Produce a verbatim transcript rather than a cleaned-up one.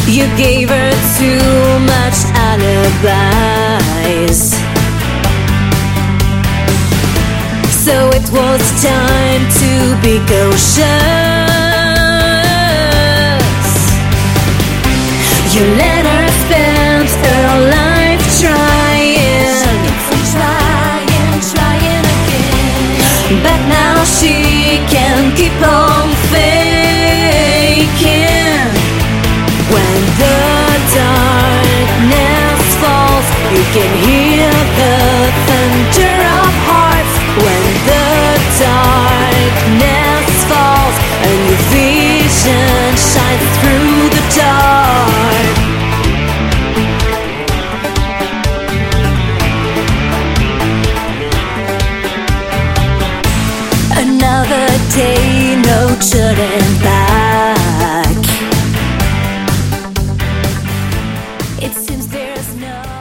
You gave her too much alibis, so it was time to be cautious. You let her spend her life trying, trying, trying again, but now she can't keep on faking. When the darkness falls, you can hear the thunder of hearts. When the darkness falls and your vision shines through the dark. Another day, no turning back. It seems there's no